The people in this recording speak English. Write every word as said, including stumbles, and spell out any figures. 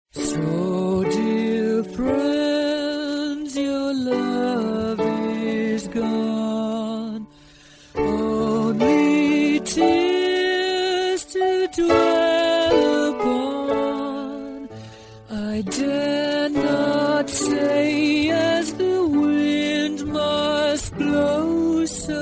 So, dear friends, your love is gone. Only tears to dwell upon. I dare not say as the wind must blow so